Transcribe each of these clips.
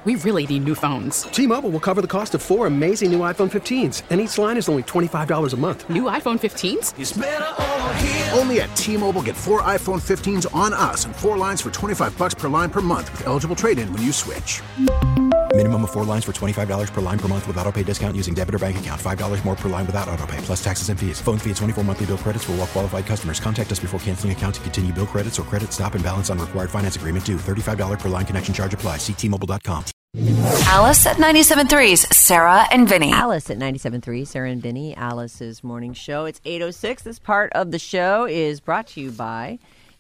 We really need new phones. T-Mobile will cover the cost of 4 amazing new iPhone 15s, and each line is only $25 a month. New iPhone 15s? It's better over here. Only at T-Mobile, get 4 iPhone 15s on us and 4 lines for $25 per line per month with eligible trade-in when you switch. Minimum of 4 lines for $25 per line per month with autopay discount using debit or bank account. $5 more per line without autopay, plus taxes and fees. Phone fee at 24 monthly bill credits for well-qualified customers. Contact us before canceling account to continue bill credits or credit stop and balance on required finance agreement due. $35 per line connection charge applies. See T-Mobile.com. Alice at 97.3's Sarah and Vinny. Alice at 97.3, Sarah and Vinny, Alice's morning show. It's 8:06. This part of the show is brought to you by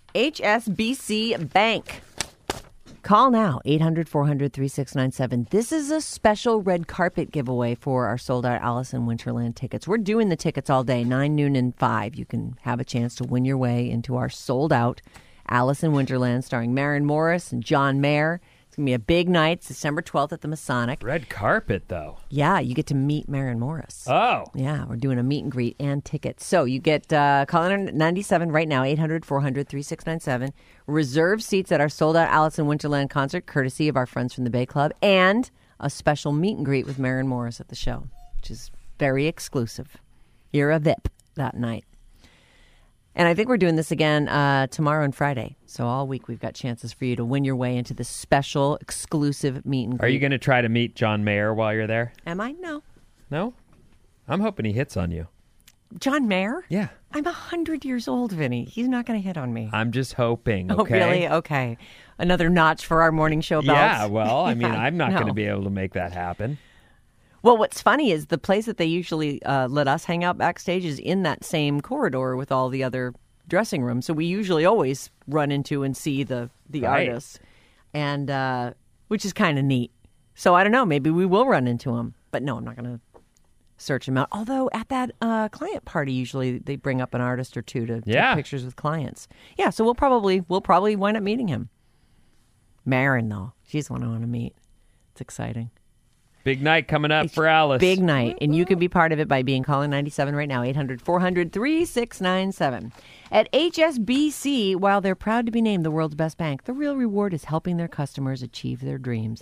HSBC Bank. Call now, 800-400-3697. This is a special red carpet giveaway for our sold-out Alice in Winterland tickets. We're doing the tickets all day, 9, noon, and 5. You can have a chance to win your way into our sold-out Alice in Winterland starring Maren Morris and John Mayer. It's going to be a big night. It's December 12th at the Masonic. Red carpet, though. Yeah, you get to meet Maren Morris. Oh. Yeah, we're doing a meet and greet and tickets. So you get, call in 97 right now, 800-400-3697. Reserve seats at our sold-out Alice in Winterland concert, courtesy of our friends from the Bay Club, and a special meet and greet with Maren Morris at the show, which is very exclusive. You're a VIP that night. And I think we're doing this again tomorrow and Friday. So all week we've got chances for you to win your way into this special, exclusive meet and greet. Are you going to try to meet John Mayer while you're there? Am I? No. No? I'm hoping he hits on you. John Mayer? Yeah. I'm 100 years old, Vinny. He's not going to hit on me. I'm just hoping, okay? Oh, really? Okay. Another notch for our morning show bells. Yeah, well, I mean, I'm not going to be able to make that happen. Well, what's funny is the place that they usually let us hang out backstage is in that same corridor with all the other dressing rooms. So we usually always run into and see the Right. artists, and which is kind of neat. So I don't know. Maybe we will run into them. But no, I'm not going to search them out. Although at that client party, usually they bring up an artist or two to take pictures with clients. Yeah, so we'll probably wind up meeting him. Maren, though, she's the one I want to meet. It's exciting. Big night coming up for Alice. Big night. And you can be part of it by being calling 97 right now, 800-400-3697. At HSBC, while they're proud to be named the world's best bank, the real reward is helping their customers achieve their dreams.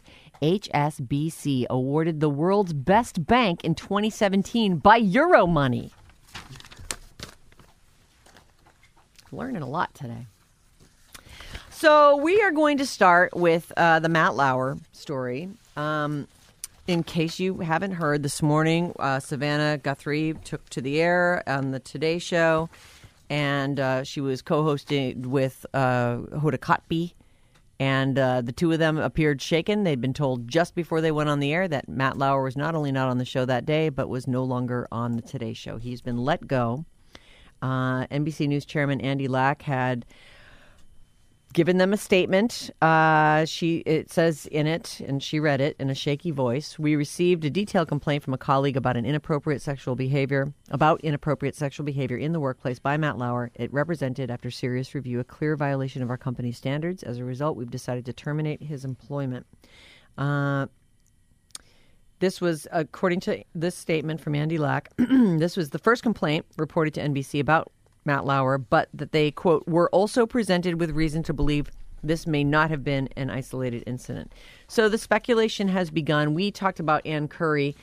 HSBC awarded the world's best bank in 2017 by Euromoney. Learning a lot today. So we are going to start with the Matt Lauer story. In case you haven't heard, this morning, Savannah Guthrie took to the air on the Today Show, and she was co-hosting with Hoda Kotb, and the two of them appeared shaken. They'd been told just before they went on the air that Matt Lauer was not only not on the show that day, but was no longer on the Today Show. He's been let go. NBC News Chairman Andy Lack had given them a statement. It says in it, and she read it in a shaky voice, "We received a detailed complaint from a colleague about inappropriate sexual behavior in the workplace by Matt Lauer. It represented, after serious review, a clear violation of our company's standards. As a result, we've decided to terminate his employment." This was, according to this statement from Andy Lack, this was the first complaint reported to NBC about Matt Lauer, but that they, quote, were also presented with reason to believe this may not have been an isolated incident. So the speculation has begun. We talked about Ann Curry.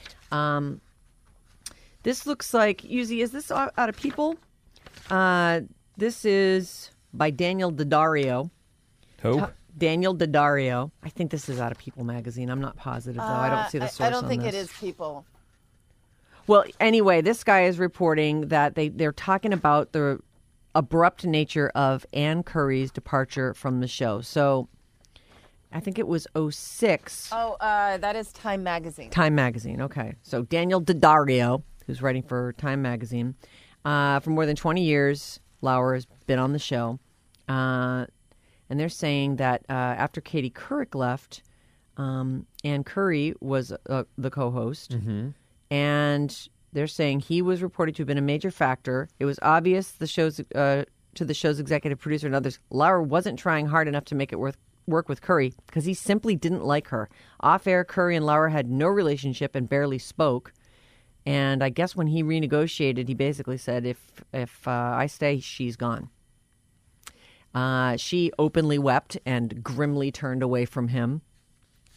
This looks like, Uzi, is this out of People? This is by Daniel Daddario. Who? Daniel Daddario. I think this is out of People magazine. I'm not positive, though. I don't see the source on this. I don't think it is People. Well, anyway, this guy is reporting that they're talking about the abrupt nature of Ann Curry's departure from the show. So I think it was 2006. Oh, that is Time Magazine. Time Magazine, okay. So Daniel Daddario, who's writing for Time Magazine, for more than 20 years, Lauer has been on the show. And they're saying that after Katie Couric left, Ann Curry was the co-host. Mm-hmm. And they're saying he was reported to have been a major factor. It was obvious to the show's executive producer and others, Lauer wasn't trying hard enough to make it work with Curry because he simply didn't like her. Off-air, Curry and Lauer had no relationship and barely spoke. And I guess when he renegotiated, he basically said, if I stay, she's gone. She openly wept and grimly turned away from him.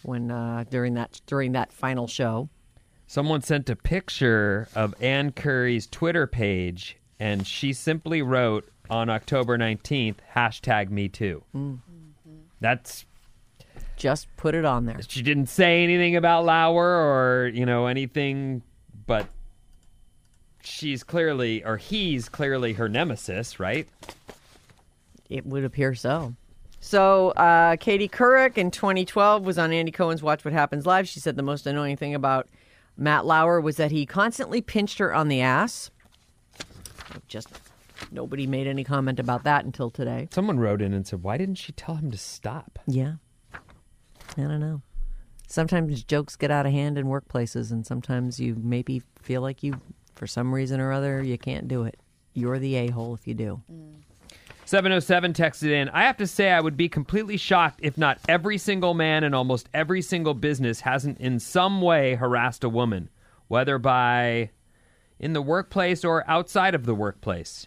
when during that final show. Someone sent a picture of Ann Curry's Twitter page, and she simply wrote on October 19th, #MeToo. That's... Just put it on there. She didn't say anything about Lauer or, anything, but he's clearly her nemesis, right? It would appear so. So Katie Couric in 2012 was on Andy Cohen's Watch What Happens Live. She said the most annoying thing about Matt Lauer was that he constantly pinched her on the ass. Just nobody made any comment about that until today. Someone wrote in and said, why didn't she tell him to stop? Yeah. I don't know. Sometimes jokes get out of hand in workplaces, and sometimes you maybe feel like you, for some reason or other, you can't do it. You're the a-hole if you do. 707 texted in, I have to say I would be completely shocked if not every single man in almost every single business hasn't in some way harassed a woman, whether by in the workplace or outside of the workplace.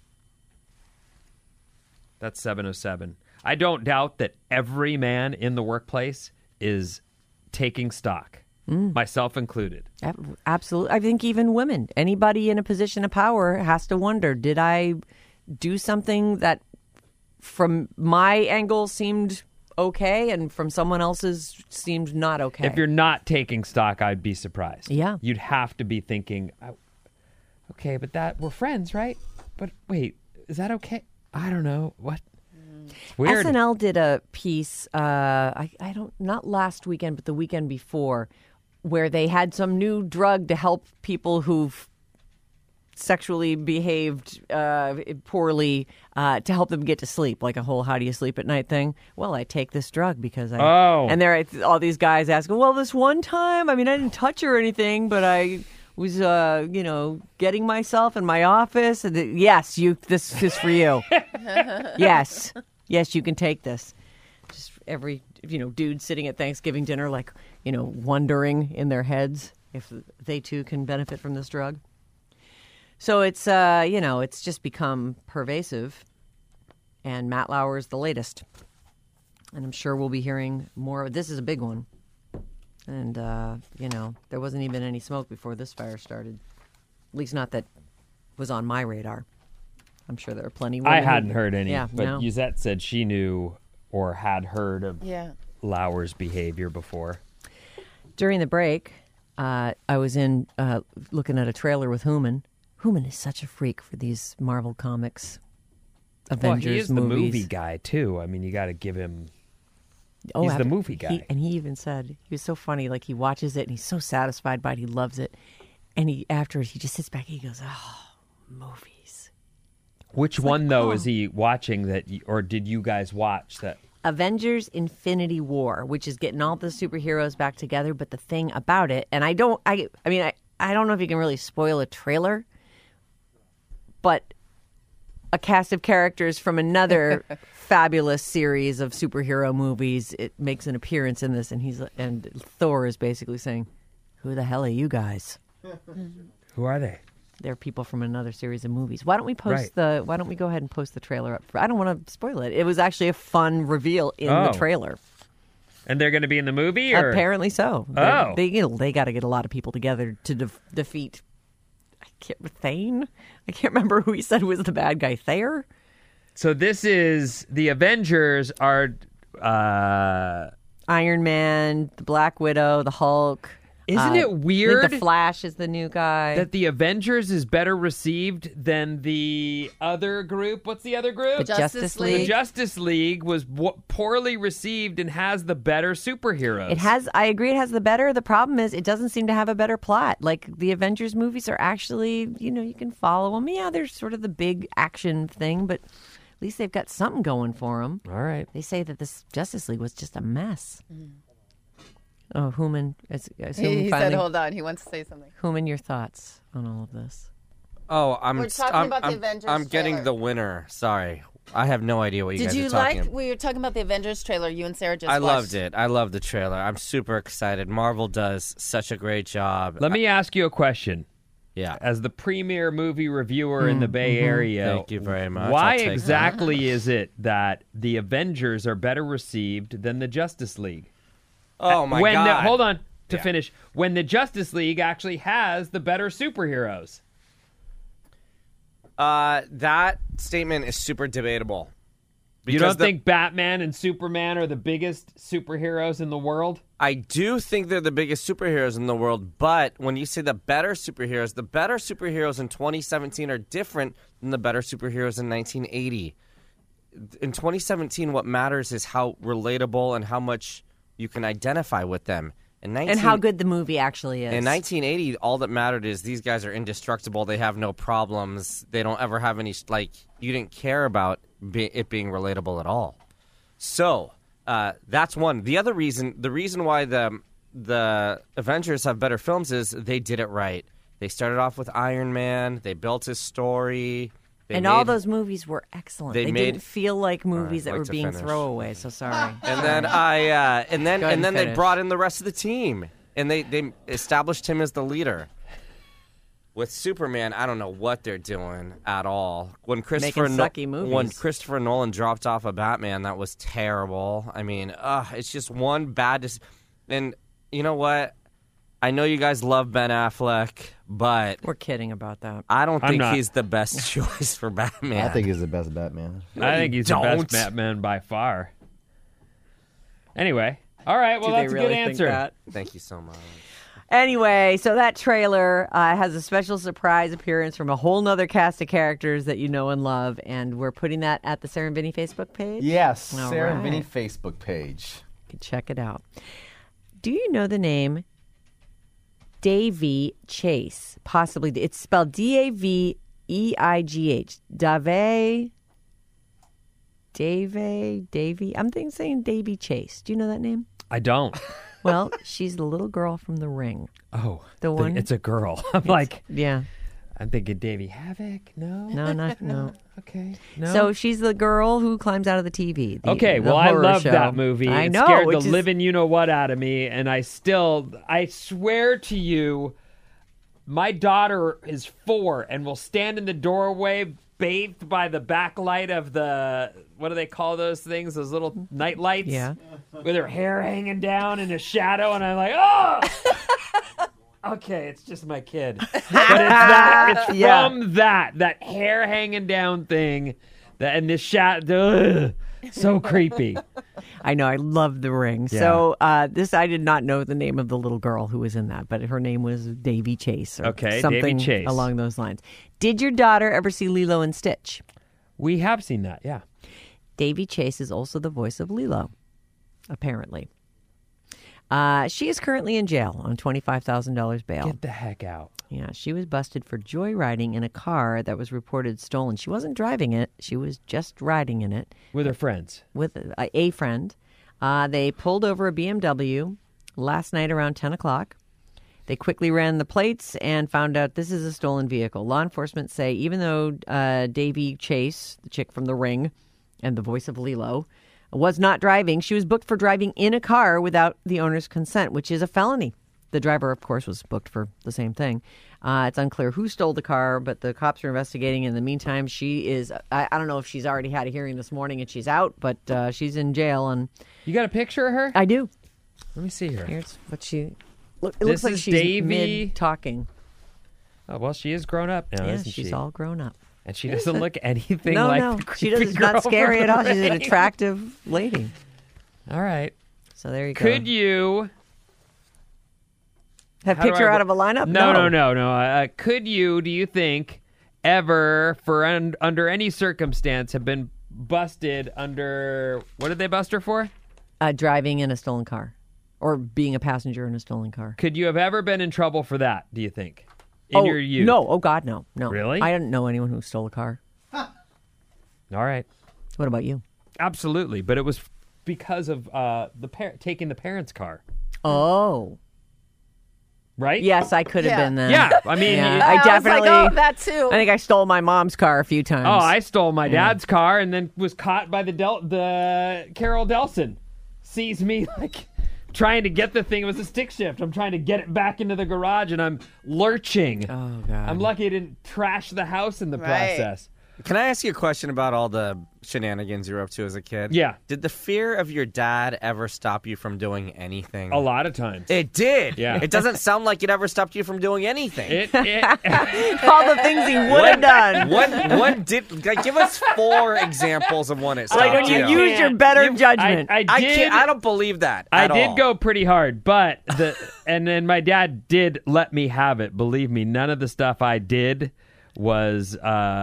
That's 707. I don't doubt that every man in the workplace is taking stock, myself included. Absolutely. I think even women, anybody in a position of power has to wonder, did I do something that from my angle seemed okay and from someone else's seemed not okay? If you're not taking stock, I'd be surprised. Yeah. You'd have to be thinking, okay, but we're friends, right? But wait, is that okay? I don't know. What? It's weird. SNL did a piece, not last weekend, but the weekend before, where they had some new drug to help people who've sexually behaved poorly to help them get to sleep, like a whole "how do you sleep at night" thing. Well, I take this drug because and there are all these guys asking, well, this one time, I didn't touch her or anything, but I was, getting myself in my office. And yes, this is for you. Yes, you can take this. Just every, dude sitting at Thanksgiving dinner, like, wondering in their heads if they too can benefit from this drug. So it's, it's just become pervasive. And Matt Lauer is the latest. And I'm sure we'll be hearing more. This is a big one. And, there wasn't even any smoke before this fire started. At least not that was on my radar. I'm sure there are plenty. I hadn't heard any, yeah, but Yuzette said she knew or had heard of Lauer's behavior before. During the break, I was in looking at a trailer with Hooman. Hooman is such a freak for these Marvel Comics Avengers movies. He is the movie guy, too. You got to give him... he's the movie guy. He even said, he was so funny, like he watches it and he's so satisfied by it, he loves it. And afterwards, he just sits back and he goes, oh, movies. Which one, though, is he watching or did you guys watch that? Avengers Infinity War, which is getting all the superheroes back together. But the thing about it, and I don't know if you can really spoil a trailer, but a cast of characters from another fabulous series of superhero movies, it makes an appearance in this, and Thor is basically saying, who the hell are you guys? Who are they? They're people from another series of movies. Why don't we go ahead and post the trailer up? I don't want to spoil it. It was actually a fun reveal in the trailer. And they're going to be in the movie? Or? Apparently so. They got to get a lot of people together to defeat Thane? I can't remember who he said was the bad guy. Thayer? So this is the Avengers are Iron Man, the Black Widow, the Hulk. Isn't it weird? I think the Flash is the new guy. That the Avengers is better received than the other group. What's the other group? The Justice League. The Justice League was poorly received and has the better superheroes. I agree it has the better. The problem is it doesn't seem to have a better plot. Like the Avengers movies are actually, you can follow them. Yeah, they're sort of the big action thing, but at least they've got something going for them. All right. They say that this Justice League was just a mess. Oh, Hooman. He said, hold on. He wants to say something. Hooman, your thoughts on all of this? Oh, We're talking about the Avengers I'm getting trailer. the winner. Sorry. I have no idea what you guys are talking about. We were talking about the Avengers trailer you and Sarah just I watched. loved it. I loved the trailer. I'm super excited. Marvel does such a great job. Let me ask you a question. Yeah. As the premier movie reviewer in the Bay Area, Thank you very much. Why exactly is it that the Avengers are better received than the Justice League? Oh, my God. Hold on to finish. When the Justice League actually has the better superheroes. That statement is super debatable. You don't think Batman and Superman are the biggest superheroes in the world? I do think they're the biggest superheroes in the world, but when you say the better superheroes in 2017 are different than the better superheroes in 1980. In 2017, what matters is how relatable and how much you can identify with them. And how good the movie actually is. In 1980, all that mattered is these guys are indestructible. They have no problems. They don't ever have any, you didn't care about it being relatable at all. So that's one. The reason why the Avengers have better films is they did it right. They started off with Iron Man. They built his story. All those movies were excellent. They didn't feel like movies that were being throwaways. So sorry. And then they brought in the rest of the team, and they established him as the leader. With Superman, I don't know what they're doing at all. When Christopher Nolan dropped off of Batman, that was terrible. I mean, it's just one bad. And you know what? I know you guys love Ben Affleck, but we're kidding about that. I don't think he's the best choice for Batman. I think he's the best Batman. I think he's the best Batman by far. Anyway, all right. Well, that's a good answer. Thank you so much. Anyway, so that trailer has a special surprise appearance from a whole nother cast of characters that you know and love, and we're putting that at the Sarah and Vinny Facebook page? Yes, Sarah and Vinny Facebook page. You can check it out. Do you know the name Davy Chase? Possibly. It's spelled Daveigh. Davy. I'm saying Davy Chase. Do you know that name? I don't. Well, she's the little girl from The Ring. Oh, the one. It's a girl. I'm like, yeah. I'm thinking Davy Havoc. No, no. Okay, no. So she's the girl who climbs out of the TV. I love that movie. I know. It scared the living you-know-what out of me, and I swear to you, my daughter is 4 and will stand in the doorway bathed by the backlight of the, what do they call those things? Those little night lights? Yeah. With her hair hanging down in a shadow, and I'm like, oh! Okay, it's just my kid. But it's that. It's from that hair hanging down thing, and this shadow. So creepy. I know. I love The Ring. Yeah. So I did not know the name of the little girl who was in that, but her name was Davy Chase. Or something Davy Chase. Along those lines. Did your daughter ever see Lilo and Stitch? We have seen that, yeah. Davy Chase is also the voice of Lilo, apparently. She is currently in jail on $25,000 bail. Get the heck out. Yeah, she was busted for joyriding in a car that was reported stolen. She wasn't driving it. She was just riding in it. With her friends. With a friend. They pulled over a BMW last night around 10 o'clock. They quickly ran the plates and found out this is a stolen vehicle. Law enforcement say even though Davy Chase, the chick from The Ring and the voice of Lilo, was not driving, she was booked for driving in a car without the owner's consent, which is a felony. The driver, of course, was booked for the same thing. It's unclear who stole the car, but the cops are investigating. In the meantime, she is, I don't know if she's already had a hearing this morning and she's out, but she's in jail. And you got a picture of her? I do. Let me see her. Here's what she... It looks like she's mid-talking. Oh, well, she is grown up now, isn't she? She's all grown up. And she doesn't look anything like the creepy she doesn't. girl. Not scary at all. She's an attractive lady. All right. So there you go. Could you have picked her out of a lineup? No. Could you? Do you think ever, under any circumstance, have been busted under? What did they bust her for? Driving in a stolen car, or being a passenger in a stolen car. Could you have ever been in trouble for that? Do you think? In your youth? No. Oh God, no. Really? I didn't know anyone who stole a car. All right. What about you? Absolutely, but it was because of taking the parents' car. Oh. Right? Yes, I could have been then. Yeah, I mean, I definitely. I was like, that too. I think I stole my mom's car a few times. Oh, I stole my dad's car and then was caught by the Carol Delson. Sees me like trying to get the thing. It was a stick shift. I'm trying to get it back into the garage and I'm lurching. Oh God! I'm lucky I didn't trash the house in the process. Can I ask you a question about all the shenanigans you were up to as a kid? Yeah. Did the fear of your dad ever stop you from doing anything? A lot of times. It did. Yeah. It doesn't sound like it ever stopped you from doing anything. All the things he would have done. What did? Like, give us 4 examples of when it stopped Why don't you use your better judgment? I don't believe that. I did go pretty hard, but and then my dad did let me have it. Believe me, none of the stuff I did was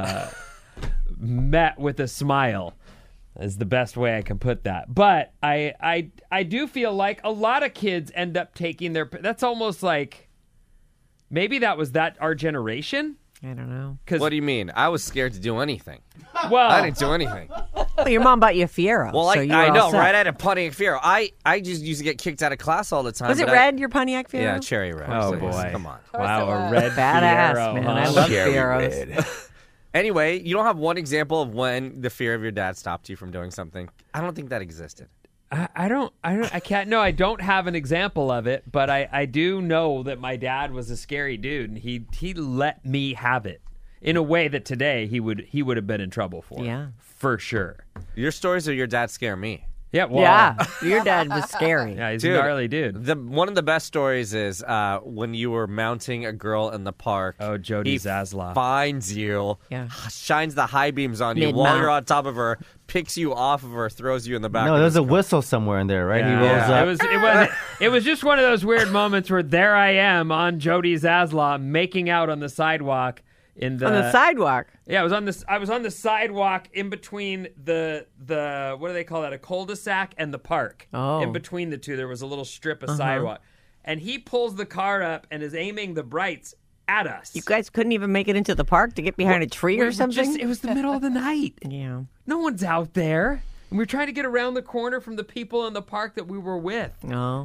met with a smile. Is the best way I can put that. But I do feel like a lot of kids end up taking their. That's almost like maybe that was our generation. I don't know. What do you mean? I was scared to do anything. Well, I didn't do anything. Well, your mom bought you a Fiero. Well, so I know, right? I had a Pontiac Fiero. I just used to get kicked out of class all the time. Was it red, your Pontiac Fiero? Yeah, cherry red. Oh, So, boy. Come on. Wow, a red Badass, Fiero, man. huh? I love Fieros. Anyway, you don't have one example of when the fear of your dad stopped you from doing something. I don't think that existed. I don't have an example of it, but I do know that my dad was a scary dude, and he let me have it in a way that today he would have been in trouble for. Yeah. For sure. Your stories of your dad scare me. Yeah, well, yeah, your dad was scary. Yeah, he's a gnarly dude. One of the best stories is when you were mounting a girl in the park. Oh, Jody Zaslow. Finds you, shines the high beams on you Mid-mount. while you're on top of her, picks you off of her, throws you in the back. No, there's a whistle somewhere in there, right? He rolls up. It was just one of those weird moments where there I am on Jody Zaslow making out on the sidewalk. On the sidewalk? Yeah, I was on the sidewalk in between the what do they call that? A cul-de-sac and the park. Oh. In between the two, there was a little strip of sidewalk. And he pulls the car up and is aiming the brights at us. You guys couldn't even make it into the park to get behind a tree or something? It was the middle of the night. Yeah. No one's out there. And we were trying to get around the corner from the people in the park that we were with. Oh.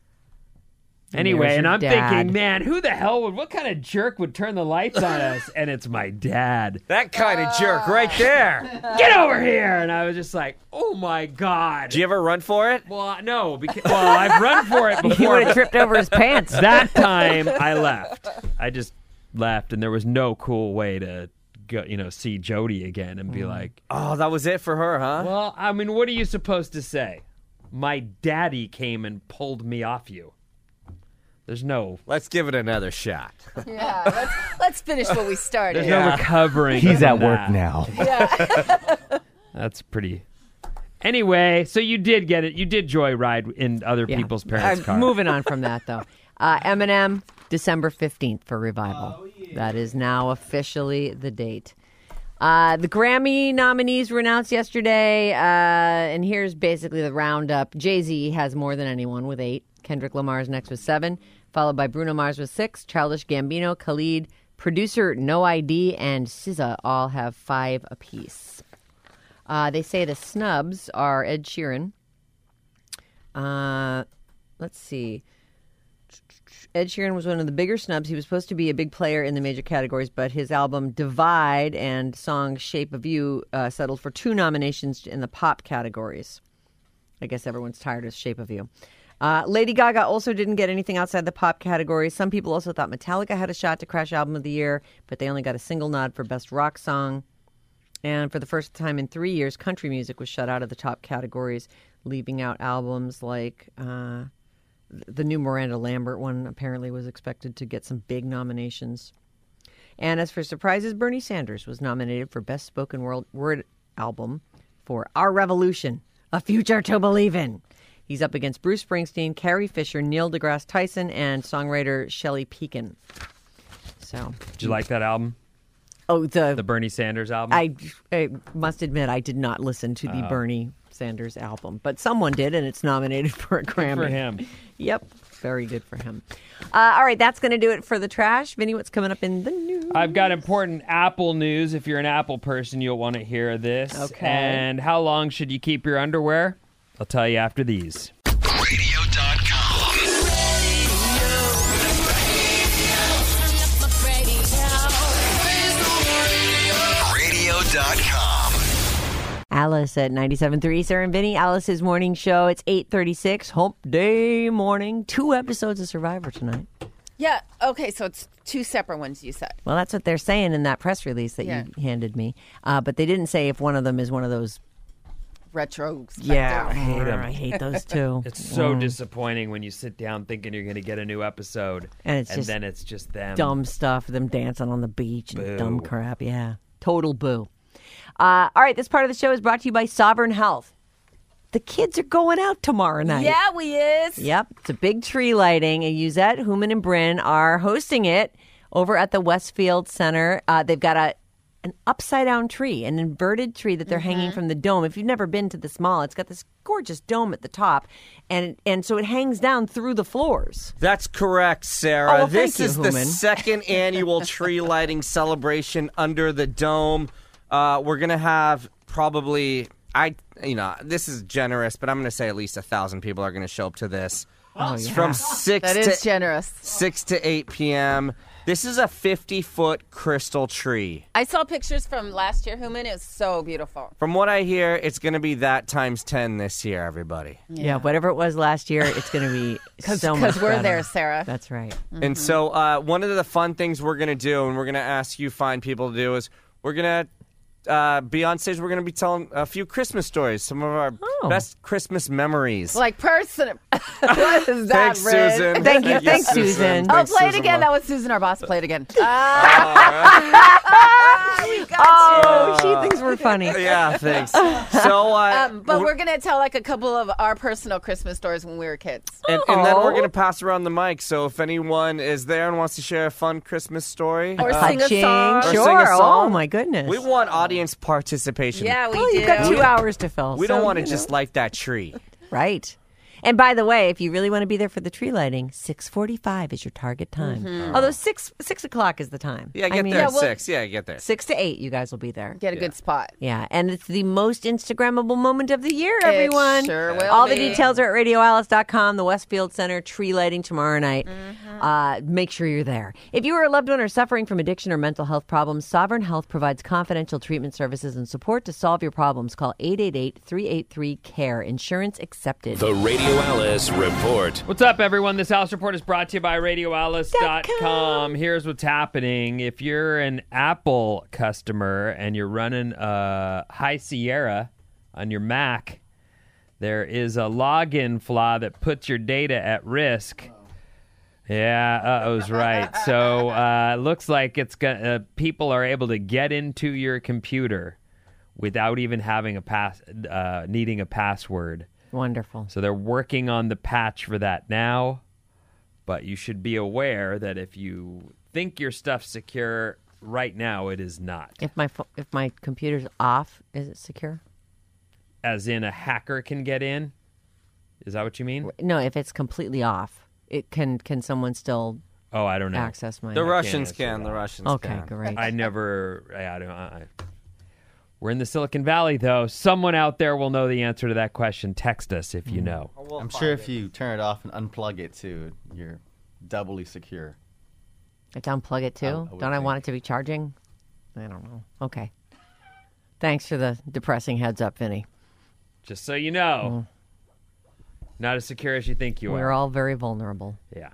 Anyway, and I'm thinking, man, what kind of jerk would turn the lights on us? And it's my dad. That kind of jerk right there. Get over here. And I was just like, oh, my God. Did you ever run for it? Well, no. I've run for it before. He would have tripped over his pants. That time, I left. I just left, and there was no cool way to go, see Jody again and be like, oh, that was it for her, huh? Well, I mean, what are you supposed to say? My daddy came and pulled me off you. There's no. Let's give it another shot. Yeah, let's finish what we started. There's no recovering. He's at work now. Yeah. That's pretty. Anyway, so you did get it. You did joyride in other people's parents' cars. Moving on from that, though. Eminem, December 15th for Revival. Oh, yeah. That is now officially the date. The Grammy nominees were announced yesterday, and here's basically the roundup. Jay-Z has more than anyone with 8. Kendrick Lamar's next with 7, followed by Bruno Mars with 6. Childish Gambino, Khalid, producer No ID, and SZA all have 5 apiece. They say the snubs are Ed Sheeran. Let's see. Ed Sheeran was one of the bigger snubs. He was supposed to be a big player in the major categories, but his album Divide and song Shape of You settled for 2 nominations in the pop categories. I guess everyone's tired of Shape of You. Lady Gaga also didn't get anything outside the pop category. Some people also thought Metallica had a shot to crash Album of the Year, but they only got a single nod for Best Rock Song. And for the first time in 3 years, country music was shut out of the top categories, leaving out albums like the new Miranda Lambert one apparently was expected to get some big nominations. And as for surprises, Bernie Sanders was nominated for Best Spoken Word Album for Our Revolution, A Future to Believe In. He's up against Bruce Springsteen, Carrie Fisher, Neil deGrasse Tyson, and songwriter Shelley Pekin. So, did you like that album? Oh, the Bernie Sanders album? I must admit I did not listen to the Bernie Sanders album, but someone did, and it's nominated for a Grammy. Good for him. Yep, very good for him. All right, that's going to do it for the trash. Vinny, what's coming up in the news? I've got important Apple news. If you're an Apple person, you'll want to hear this. Okay. And how long should you keep your underwear? I'll tell you after these. Radio.com. Radio.com. Alice at 97.3, Sarah and Vinny. Alice's morning show. It's 8:36, hump day morning. 2 episodes of Survivor tonight. Yeah. Okay. So it's two separate ones you said. Well, that's what they're saying in that press release that you handed me. But they didn't say if one of them is one of those retro. Yeah, I hate them. I hate those too. It's so disappointing when you sit down thinking you're going to get a new episode, and then it's just them. Dumb stuff, them dancing on the beach and dumb crap. Yeah, total boo. All right, this part of the show is brought to you by Sovereign Health. The kids are going out tomorrow night. Yeah, we is. Yep, it's a big tree lighting, and Yuzette, Hooman, and Bryn are hosting it over at the Westfield Center. They've got an upside-down tree, an inverted tree that they're hanging from the dome. If you've never been to this mall, it's got this gorgeous dome at the top, and so it hangs down through the floors. That's correct, Sarah. Oh, well, this is Hooman. the second annual tree lighting celebration under the dome. We're going to have probably... this is generous, but I'm going to say at least 1,000 people are going to show up to this. Oh, yeah. From 6 That is generous. 6 to 8 p.m. This is a 50-foot crystal tree. I saw pictures from last year, Hooman. It was so beautiful. From what I hear, it's going to be that times 10 this year, everybody. Yeah, whatever it was last year, it's going to be so much Because we're better. there, Sarah. That's right. And so one of the fun things we're going to do, and we're going to ask you fine people to do, is we're going to be on stage. We're going to be telling a few Christmas stories, some of our best Christmas memories. Like person. What is that, Thanks, Bryn? Susan. Thank you. Thanks, Susan. Oh, Thanks, play it Susan. again. That was Susan, our boss. Play it again. We got Oh, she thinks we're funny. Yeah, thanks. So, but we're going to tell like a couple of our personal Christmas stories when we were kids. and then we're going to pass around the mic. So if anyone is there and wants to share a fun Christmas story, Or sing a Touching. song. Or Sure. sing a song. Oh, my goodness. we want audience participation. Yeah, we Well, do. you've got 2 hours to fill. We don't so, want to you just know. light that tree. Right. And by the way, if you really want to be there for the tree lighting, 6:45 is your target time. Although 6 o'clock is the time. Yeah, get I mean, there at well- 6. Yeah, get there. 6 to 8, you guys will be there. Get a good spot. Yeah, and it's the most Instagrammable moment of the year, everyone. sure will All the be. details are at radioalice.com, the Westfield Center tree lighting tomorrow night. Make sure you're there. If you are a loved one or suffering from addiction or mental health problems, Sovereign Health provides confidential treatment services and support to solve your problems. Call 888-383-CARE. Insurance accepted. The Radio Alice Report. What's up, everyone? This Alice Report is brought to you by RadioAlice.com. Here's what's happening. If you're an Apple customer and you're running High Sierra on your Mac, there is a login flaw that puts your data at risk. Yeah, uh-oh's right. So it looks like it's people are able to get into your computer without even having needing a password. Wonderful. So they're working on the patch for that now, but you should be aware that if you think your stuff's secure, right now it is not. If my computer's off, is it secure? As in a hacker can get in? Is that what you mean? No, if it's completely off, it can someone still Oh, I don't know. access my... The Russians answer can. that. The Russians Okay, can. great. We're in the Silicon Valley, though. Someone out there will know the answer to that question. Text us if you know. I'm sure if you turn it off and unplug it too, you're doubly secure. I unplug it too? I would Don't I think. want it to be charging? I don't know. Okay. Thanks for the depressing heads up, Vinny. Just so you know, not as secure as you think you We're are. all very vulnerable. Yeah.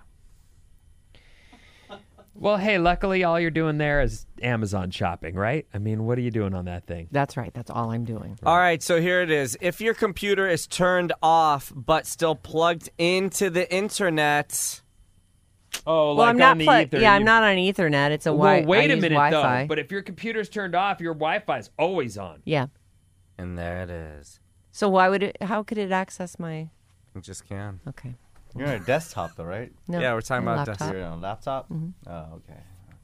Well, hey, luckily all you're doing there is Amazon shopping, right? I mean, what are you doing on that thing? That's right. That's all I'm doing. All right, so here it is. If your computer is turned off but still plugged into the internet... Oh, Well, like I'm not on the plugged. ether. Yeah, I'm not on Ethernet. It's a Well, wait I a use minute, Wi-Fi. though. But if your computer's turned off, your Wi-Fi's always on. Yeah. And there it is. So why would it? How could it access my? You just can. Okay. You're on a desktop though, right? No. Yeah, we're talking my about laptop. desktop. You're on a laptop? Mm-hmm. Oh, okay.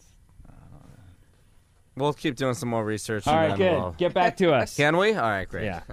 We'll keep doing some more research. All and right, then good. we'll- Get back to us. Can we? All right, great. Yeah.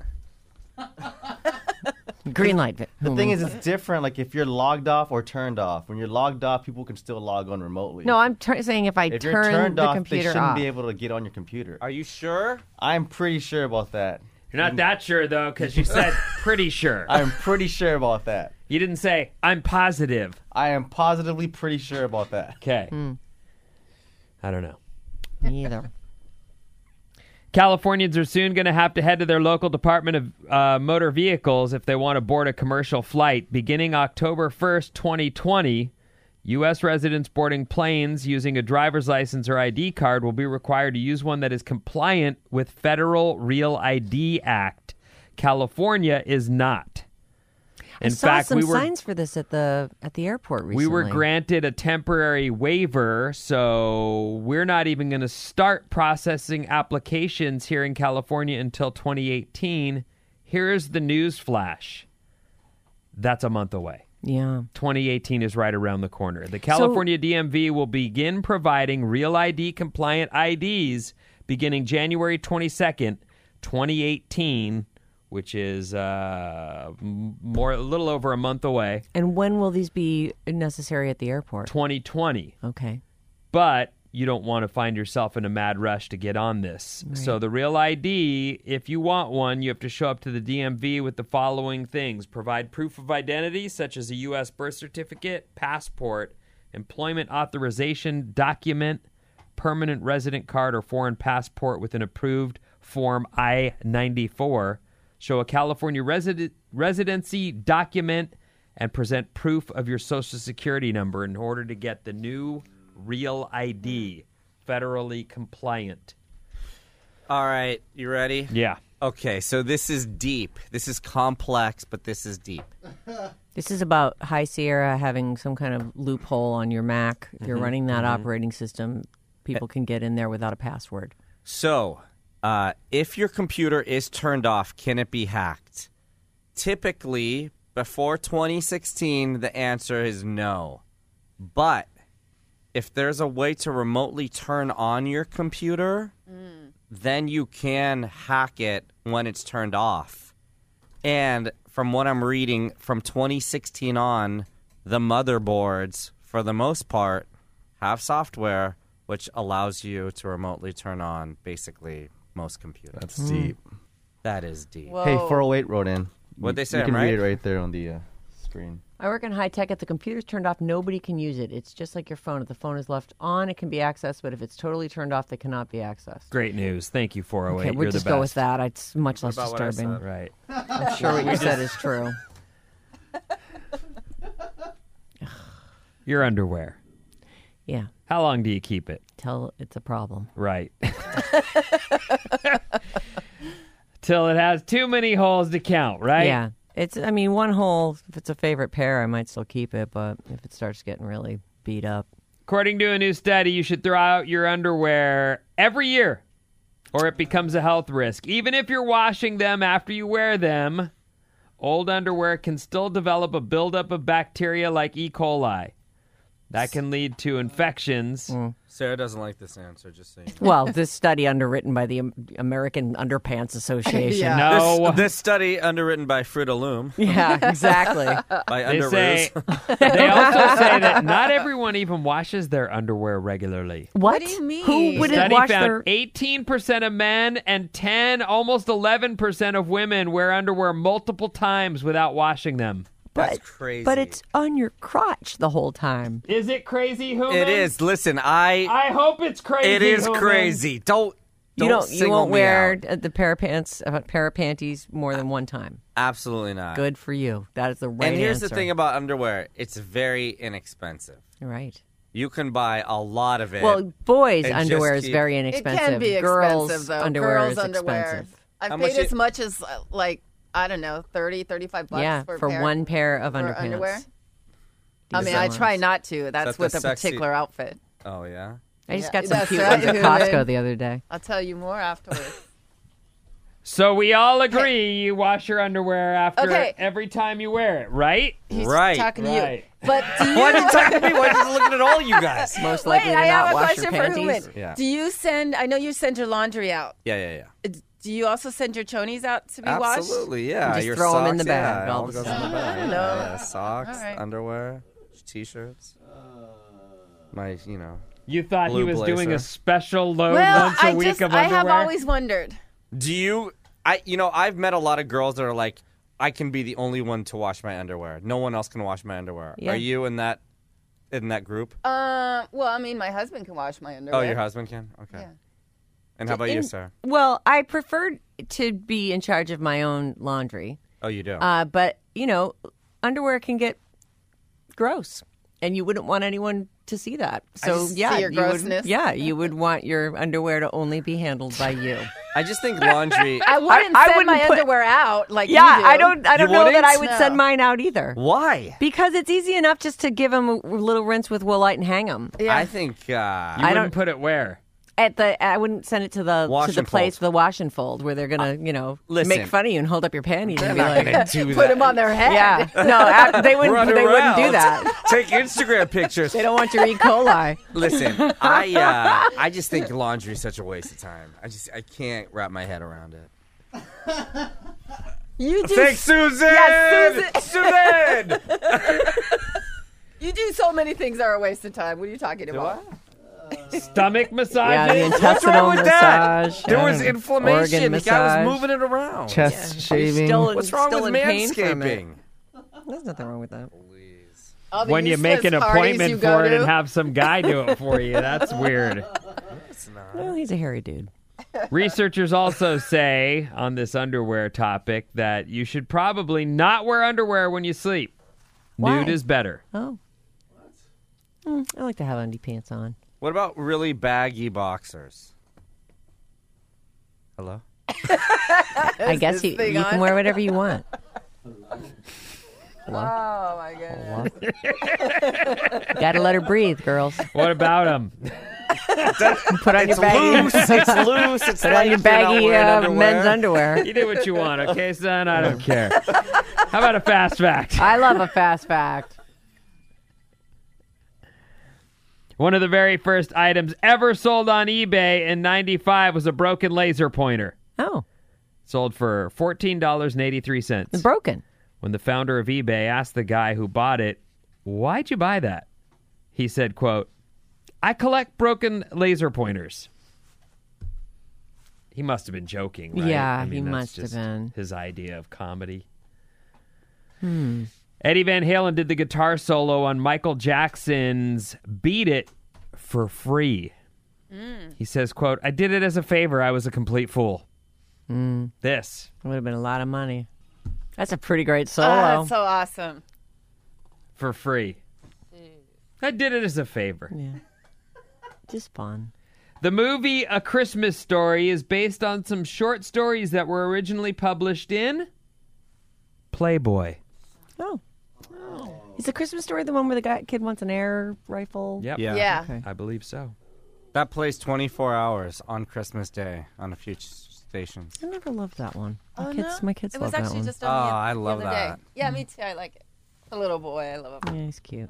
Green light. The thing is, it's different. Like if you're logged off or turned off. When you're logged off, people can still log on remotely. No, I'm saying if I if you're turn turned the off, they computer shouldn't off. be able to get on your computer. Are you sure? I'm pretty sure about that. You're not that sure, though, because you said pretty sure. I'm pretty sure about that. You didn't say, I'm positive. I am positively pretty sure about that. Okay. I don't know. Me either. Californians are soon going to have to head to their local Department of Motor Vehicles if they want to board a commercial flight. Beginning October 1st, 2020, U.S. residents boarding planes using a driver's license or ID card will be required to use one that is compliant with Federal Real ID Act. California is not. I saw some signs for this at the airport recently. We were granted a temporary waiver, so we're not even going to start processing applications here in California until 2018. Here's the news flash. That's a month away. Yeah. 2018 is right around the corner. The California DMV will begin providing Real ID compliant IDs beginning January 22nd, 2018, which is a little over a month away. And when will these be necessary at the airport? 2020. Okay. But you don't want to find yourself in a mad rush to get on this. Right. So the Real ID, if you want one, you have to show up to the DMV with the following things. Provide proof of identity, such as a U.S. birth certificate, passport, employment authorization document, permanent resident card, or foreign passport with an approved Form I-94. Show a California residency document and present proof of your Social Security number in order to get the new Real ID, federally compliant. All right, you ready? Yeah. Okay, so this is deep. This is complex, but this is deep. This is about High Sierra having some kind of loophole on your Mac. If you're running that operating system, people can get in there without a password. So, if your computer is turned off, can it be hacked? Typically, before 2016, the answer is no. But if there's a way to remotely turn on your computer, then you can hack it when it's turned off. And from what I'm reading, from 2016 on, the motherboards, for the most part, have software which allows you to remotely turn on basically most computers. That's deep. That is deep. Whoa. Hey, 408 wrote in. What'd they say? You can right? read it right there on the screen. I work in high tech. If the computer's turned off, nobody can use it. It's just like your phone. If the phone is left on, it can be accessed, but if it's totally turned off, they cannot be accessed. Great news. Thank you, 408. Okay, we'll You're just the best. go with that. It's much less about what I disturbing. said? Right. I'm sure what you said is true. Your underwear. Yeah, How long do you keep it? till it's a problem. Right. Till it has too many holes to count, right? Yeah. I mean, one hole, if it's a favorite pair, I might still keep it, but if it starts getting really beat up. According to a new study, you should throw out your underwear every year or it becomes a health risk. Even if you're washing them after you wear them, old underwear can still develop a buildup of bacteria like E. coli. That can lead to infections. Sarah doesn't like this answer, just so you know. Well, this study underwritten by the American Underpants Association. Yeah. No. This study underwritten by Fruit of Loom. Yeah, exactly. By They Underoos. they also say that not everyone even washes their underwear regularly. What? do you mean? Who wouldn't Study wash found their... 18% of men and 10, almost 11% of women wear underwear multiple times without washing them. That's crazy. But it's on your crotch the whole time. Is it crazy, Hooman? It is. Listen, I hope it's crazy. It is Hooman. crazy. Don't You single won't me wear out. the pair of panties more than one time. Absolutely not. Good for you. That is the right And here's answer. the thing about underwear. It's very inexpensive. Right. You can buy a lot of it. Well, boys' and underwear just is keep- very It inexpensive. can be Girls' expensive, though. underwear Girls' is underwear. expensive. I've How paid much as much as, like, I don't know, $35 Yeah, for, for one pair of for underpants. underwear. I Is mean, that I one? try not to. That's the with a sexy- particular outfit. Oh, yeah? I just Yeah, got some that's cute right. ones at Costco the other day. I'll tell you more afterwards. So we all agree you wash your underwear after Okay. every time you wear it, right? He's Right. talking to Right. you. But do you... Why are you talking to me? Why are you looking at all you guys? Most Wait, likely to I have not a wash your question for panties. Hooman. Yeah. Do you send... I know you send your laundry out. Yeah. Do you also send your chonies out to be washed? Absolutely, yeah. Just your throw 'em in socks, the bag, Yeah, all all the goes in stuff. the bag. I don't know. Yeah, socks, All right. underwear, T-shirts. My, You thought he Blue was doing blazer. a special load Well, once a week of I underwear? have always wondered. Do you? I've met a lot of girls that are like, I can be the only one to wash my underwear. No one else can wash my underwear. Yeah. Are you in that group? Well, I mean, my husband can wash my underwear. Oh, your husband can. Okay. Yeah. And how about you, Sarah? Well, I prefer to be in charge of my own laundry. Oh, you do. But, underwear can get gross. And you wouldn't want anyone to see that. So see your grossness. You would want your underwear to only be handled by you. I just think laundry. I wouldn't send my underwear out like you do. I don't know that I would No. send mine out either. Why? Because it's easy enough just to give them a little rinse with Woolite and hang them. Yeah. I think. You wouldn't put it where? I wouldn't send it to the Wash and place fold. for the wash and fold where they're gonna listen. make fun of you and hold up your panties and be not like, gonna do Put that. them on their head. yeah, no, they wouldn't. Run They wouldn't do around. that. Take Instagram pictures. They don't want your E. coli. Listen, I just think laundry is such a waste of time. I can't wrap my head around it. You do. Thanks, Susan. Yes, Susan. You do so many things that are a waste of time. What are you talking about? Stomach massage. Yeah, the What's intestinal wrong with that? massage. There was organ inflammation. The guy massage. was moving it around. Chest shaving. What's wrong still with in pain from it. manscaping? There's nothing wrong with that. All the When you make an useless parties appointment you go for it to. and have some guy do it for you, that's weird. Well, he's a hairy dude. Researchers also say on this underwear topic that you should probably not wear underwear when you sleep. Why? Nude is better. Oh. I like to have undie pants on. What about really baggy boxers? Hello? I guess you thing can on? wear whatever you want. Oh my goodness. Gotta let her breathe, girls. What about them? Put on your baggy. Loose. It's loose. It's Put like on your you're not baggy wearing underwear. men's underwear. You do what you want, okay, son? I don't care. How about a fast fact? I love a fast fact. One of the very first items ever sold on eBay in '95 was a broken laser pointer. Oh, Sold for $14.83. it's broken. When the founder of eBay asked the guy who bought it, "Why'd you buy that?" He said, quote, "I collect broken laser pointers." He must have been joking, right? Yeah, he that's must have just been. his idea of comedy. Eddie Van Halen did the guitar solo on Michael Jackson's Beat It for free. He says, quote, "I did it as a favor. I was a complete fool." This. Would have been a lot of money. That's a pretty great solo. Oh, that's so awesome. For free. I did it as a favor. Yeah. Just fun. The movie A Christmas Story is based on some short stories that were originally published in Playboy. Oh. Is the Christmas Story the one where the kid wants an air rifle? Yep. Yeah. Okay. I believe so. That plays 24 hours on Christmas Day on a few stations. I never loved that one. Oh, My kids It love was that actually one. just Oh, on I the love other that. day. Yeah, me too. I like it. The little boy, I love him. Yeah, he's cute.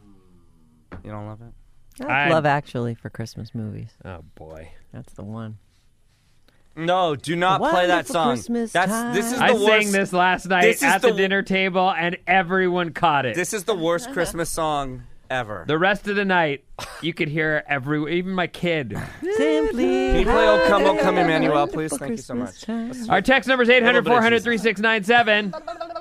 You don't love it? I Love Actually for Christmas movies. Oh, boy. That's the one. No, do not play that Wonderful song. Christmas This is the I worst. sang this last night This is at the the- dinner table, and everyone caught it. This is the worst Christmas song ever. The rest of the night, you could hear even my kid. Simply. Can you play "Oh Come, Oh Come, Emmanuel," please? Thank you so much. Our text number is 800-400-3697. Little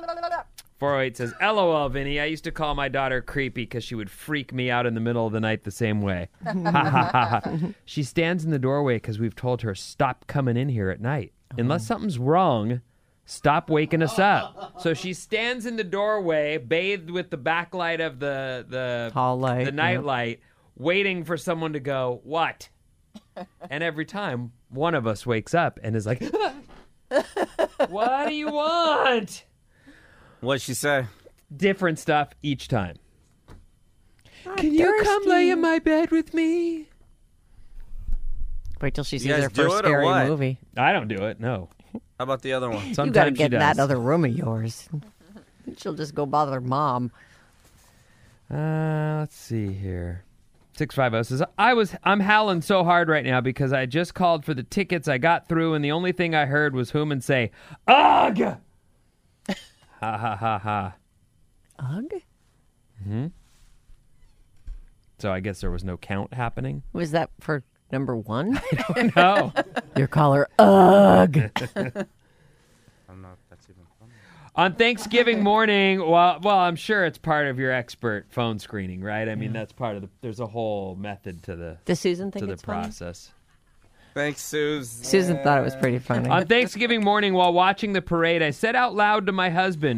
408 says, "LOL, Vinny. I used to call my daughter creepy because she would freak me out in the middle of the night the same way. Ha ha ha ha. She stands in the doorway because we've told her stop coming in here at night. Unless something's wrong, stop waking us up." So she stands in the doorway, bathed with the backlight of the Hall light, the night yep. light, waiting for someone to go, "What?" And every time one of us wakes up and is like, "What do you want?" What'd she say? Different stuff each time. Can you come lay in my bed with me? Wait till she You sees guys her do first it or scary what? movie. I don't do it, no. How about the other one? You got to Sometimes get she in does. that other room of yours. She'll just go bother mom. Let's see here. 650 says, I'm howling so hard right now because I just called for the tickets. I got through, and the only thing I heard was Hooman say, "Ugh!" Ha ha ha ha. Ugh? So I guess there was no count happening. Was that for number one? No. Your caller, ugh. I don't know if that's even funny. On Thanksgiving morning, well, I'm sure it's part of your expert phone screening, right? I mean, that's part of there's a whole method to the Does Susan think to the it's funny? process. Thanks, Suze. Susan thought it was pretty funny. On Thanksgiving morning, while watching the parade, I said out loud to my husband,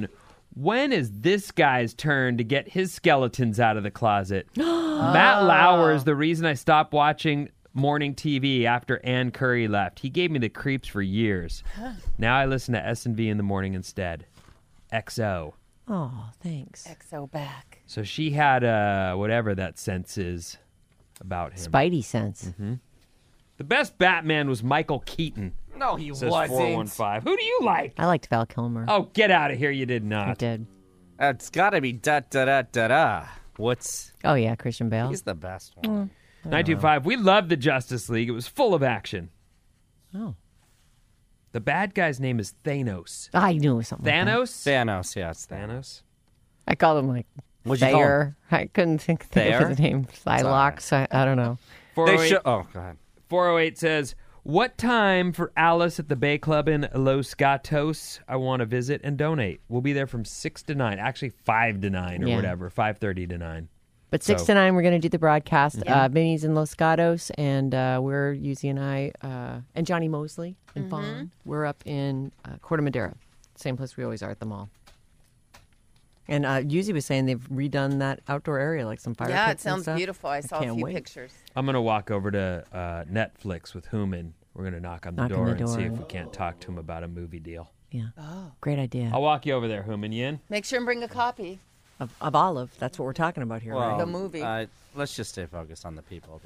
When is this guy's turn to get his skeletons out of the closet? Matt Lauer is the reason I stopped watching morning TV after Ann Curry left. He gave me the creeps for years. Now I listen to S&V in the morning instead. XO. Oh, thanks. XO back. So she had whatever that sense is about him. Spidey sense. Mm-hmm. The best Batman was Michael Keaton. No, he says wasn't. 415. Who do you like? I liked Val Kilmer. Oh, get out of here. You did not. I did. It's got to be da-da-da-da-da. What's... Oh, yeah, Christian Bale. He's the best one. 925. We loved the Justice League. It was full of action. Oh. The bad guy's name is Thanos. I knew it was something Thanos? Thanos, yeah, it's Thanos. I called him like What'd you call him? I couldn't think of Thayer? his name. Psylocke. I don't know. They should... Oh, go ahead. 408 says, what time for Alice at the Bay Club in Los Gatos? I want to visit and donate. We'll be there from 6 to 9. Actually, 5 to 9 or Yeah. whatever. 5:30 to 9. But 6 to 9, we're going to do the broadcast. Vinny's in Los Gatos, and we're, Yuzi and I, and Johnny Mosley and Fawn. We're up in Corte Madera, same place we always are at the mall. And Yuzi was saying they've redone that outdoor area, like some fire Yeah, pits it sounds and stuff. beautiful. I saw a can't few wait. pictures. I'm going to walk over to Netflix with Human. We're going to knock on the door and see if we can't talk to him about a movie deal. Yeah. Oh. Great idea. I'll walk you over there, Human. You in? Make sure and bring a copy. Of Olive. That's what we're talking about here, right? The movie. Let's just stay focused on the people.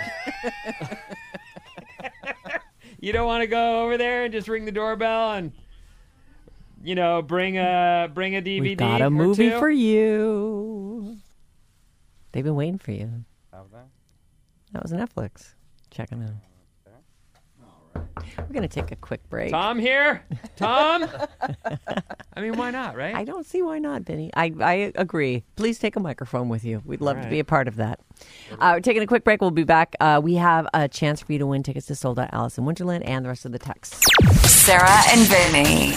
You don't want to go over there and just ring the doorbell and, you know, bring a DVD. We've got a movie or two? for you. They've been waiting for you. That was Netflix. Checking out. We're going to take a quick break. Tom here? Tom? I mean, why not, right? I don't see why not, Vinny. I agree. Please take a microphone with you. We'd love to be a part of that. We're taking a quick break. We'll be back. We have a chance for you to win tickets to Sold Out Alice in Wonderland and the rest of the texts. Sarah and Vinny.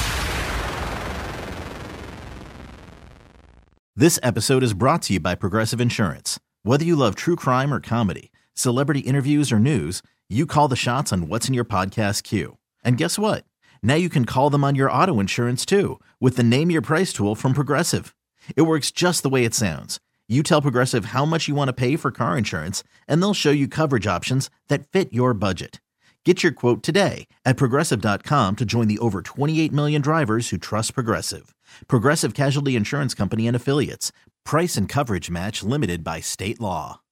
This episode is brought to you by Progressive Insurance. Whether you love true crime or comedy, celebrity interviews or news, you call the shots on what's in your podcast queue. And guess what? Now you can call them on your auto insurance too with the Name Your Price tool from Progressive. It works just the way it sounds. You tell Progressive how much you want to pay for car insurance, and they'll show you coverage options that fit your budget. Get your quote today at Progressive.com to join the over 28 million drivers who trust Progressive. Progressive Casualty Insurance Company and Affiliates. Price and coverage match limited by state law.